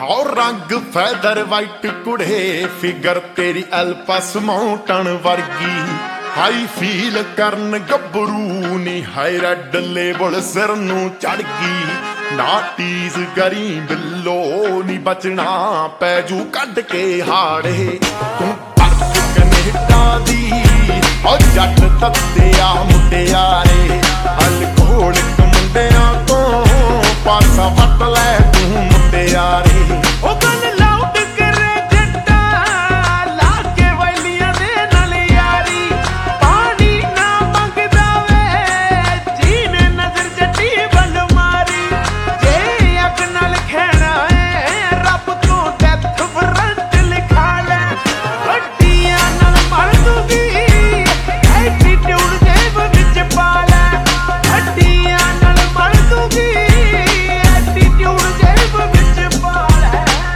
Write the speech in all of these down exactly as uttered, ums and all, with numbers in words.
ਹੋ ਰੰਗ feather white ਕੁੜੇ ਫਿਗਰ ਤੇਰੀ ਐਲਪਸ ਮਾਊਂਟਨ ਵਰਗੀ ਹਾਈ ਫੀਲ ਕਰਨ ਗੱਭਰੂ ਨੀ ਹਾਈ ਰੈਡ ਲੇਬਲ ਸਿਰ ਨੂੰ ਚੜ ਗਈ ਨਾ ਟੀਜ਼ ਕਰੀ ਬਿੱਲੋ ਨੀ ਬਚਣਾ ਪੈ ਜੂ ਕੱਢ ਕੇ ਹਾੜੇ ਤੂੰ ਪਰਸ ਕੈਨੇਡਾ ਦੀ ਓ ਜੱਟ ਤੱਤਿਆ ਮੁਟਿਆਰੇ ਅਲਕੋਹਲ ਮੁੰਡਿਆਂ ਤੋਂ ਪਾਸਾ ਵੱਟ ਲੈ ਤੂੰ ਮੁਟਿਆਰੇ ਉਹ ਗੱਲ ਲਾਊਡ ਕਰੇ ਜੱਟਾ ਲਾ ਕੇ ਵੈਲੀਆਂ ਦੇ ਨਾਲ ਯਾਰੀ ਪਾਣੀ ਨਾ ਮੰਗਦਾ ਵੇ ਜੀਨੇ ਨਜ਼ਰ ਜੱਟੀ ਵੱਲ ਮਾਰੀ ਜੇ ਅੱਗ ਨਾਲ ਖੇਣਾ ਏ ਰੱਬ ਤੋਂ ਡੈਥ ਵਾਰੰਟ ਲਿਖਾ ਲੈ ਵੱਡੀਆਂ ਨਾਲ ਮਰ ਦੂਗੀ ਐਟੀਟਿਊਡ ਜੇਬ ਵਿੱਚ ਪਾ ਲੈ ਵੱਡੀਆਂ ਨਾਲ ਮਰ ਦੂਗੀ ਐਟੀਟਿਊਡ ਜੇਬ ਵਿੱਚ ਪਾ ਲੈ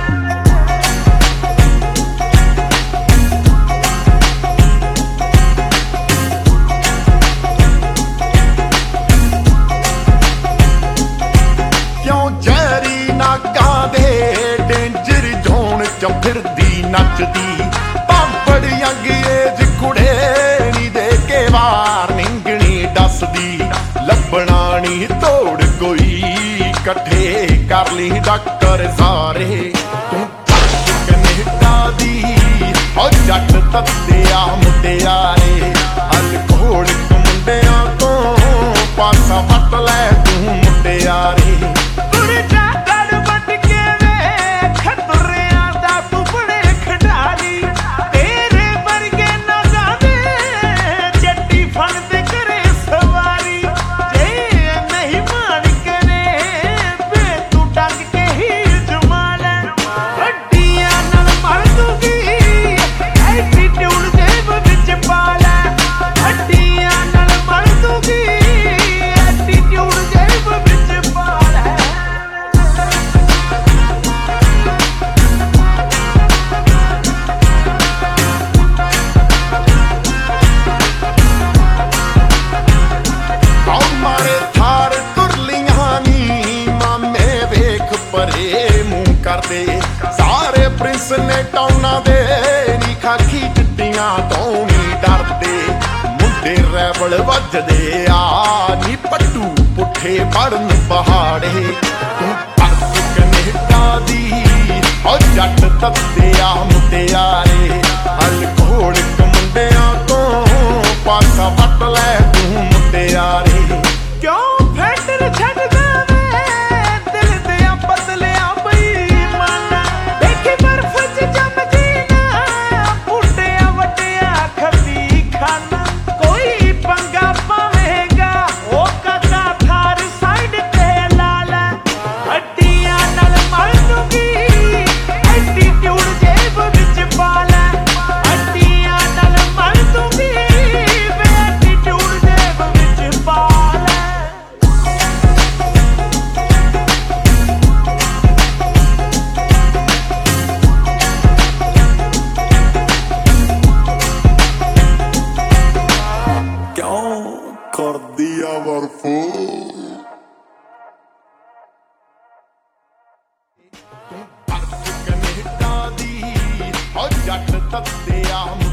ਕਿਉਂ ਜ਼ਹਿਰੀ ਨਾਗਾਂ ਦੇ ਡੇਂਜਰ ਜ਼ੋਨ ਚ ਫਿਰਦੀ ਨੱਚਦੀ ਪਾਪੜ ਯੰਗ ਏਜ ਕੁੜੇ ਨੀ ਦੇ ਕੇ ਵਾਰਨਿੰਗ ਨੀ ਦੱਸਦੀ ਲੱਭਣਾ ਨੀ ਤੋੜ ਕੋਈ ਇਕੱਠੇ ਕਰ ਲਈ ਡਾਕਟਰ ਸਾਰੇ ਤੂੰ ਪਰਸ ਕੈਨੇਡਾ ਦੀ ਓ ਜੱਟ ਤੱਤਿਆ ਮੁਟਿਆਰੇ ਅਲਕੋਹਲ ਮੁੰਡਿਆਂ ਤੋਂ ਪਾਸਾ ਵੱਟ ਲੈ ਤੂੰ ਮੁਟਿਆਰੇ ਗੁਰਜਾ ਗੜ ਵੱਟ ਕੇ ਵੇਖ ਖਤਰਿਆਂ ਦਾ ਤੂੰ ਬੜੇ ਖਿਡਾਰੀ ਤੇਰੇ ਵਰਗੇ ਨਾ ਜਾਦੇ ਜੱਟੀ ਫਨ ਤੇ ਕਰੇ ਸਵਾਰੀ ਜੇ ਨਹੀਂ ਮਾਣ ਕਰੇ ਵੇ ਤੂੰ ਡੰਗ ਕੇ ਹੀ ਜਮਾ ਲੈ ਵੱਡੀਆਂ ਨਾਲ ਮਰ ਦੂਗੀ ਐਟੀਟਿਊਡ ਜੇਬ ਵਿੱਚ ਪਾ ਲੈ ਵੱਡੀਆਂ ਨਾਲ ਮਰ ਦੂਗੀ ਐਟੀਟਿਊਡ ਜੇਬ ਵਿੱਚ ਪਾ ਲੈ ਆਉ ਮਾਰੇ ਥਾਰ ਤੁਰਲੀਆਂ ਨੀ ਮਾਮੇ ਵੇਖ ਪਰੇ ਮੂੰਹ ਕਰਦੇ ਸਾਰੇ ਪ੍ਰਿੰਸ ਨੇ ਟਾਉਣਾ ਦੇ ਨੀ ਖਾਕੀ ਚਿੱਟੀਆਂ ਤੋਂ ਨੀ ਡਰਦੇ ਮੁੰਡੇ ਰੈਵਲ ਵੱਜਦੇ ਆ ਨੀ ਪੱਟੂ ਪੁੱਠੇ ਪੜਨ ਪਹਾੜੇ ਤੂੰ ਪਰਸ ਕੈਨੇਡਾ ਦੀ ਓ ਜੱਟ ਤੱਤਿਆ ਮੁਟਿਆਰੇ ਅਲਕੋਹਲ ਮੁੰਡਿਆਂ ਤੋਂ ਪਾਸਾ ਵੱਟ ਲੈ ਤੂੰ ਮੁਟਿਆਰੇ ਕਿਉਂ ਫੈਂਡਰ ਛੱਡਦਾ ਵੇ ਦਿਲ ਦਿਆਂ ਬਦਲਿਆ ਬੇਈਮਾਨਾ ਦੇਖੀ ਬਰਫ਼ ਚ ਜੰਮ ਜੀਣਾ ਬੁੱਢਿਆਂ ਵੱਡਿਆਂ ਖੱਬੀ ਖਾਨਾ ਕੋਈ ਪੰਗਾ ਪਾਵੇਗਾ ਉਹ ਕਾਕਾ ਥਾਰ ਸਾਈਡ ਤੇ ਲਾ ਲੈ ਹੱਡੀਆਂ ਨਾਲ ਮਰ ਦੂਗੀ ਐਟੀਟਿਊਡ ਜੇਬ ਵਿੱਚ ਪਾ ਲੈ ਹੱਡੀਆਂ ਨਾਲ ਮਰ ਦੂਗੀ ਵੇ ਐਟੀਟਿਊਡ ਜੇਬ ਵਿੱਚ ਪਾ ਲੈ ਕਿਉਂ ਕਰਦੀ ਆ ਵਰਫੋ ਤੂੰ ਪਰਸ ਕੈਨੇਡਾ ਦੀ ਓ ਜੱਟ ਤੱਤਿਆ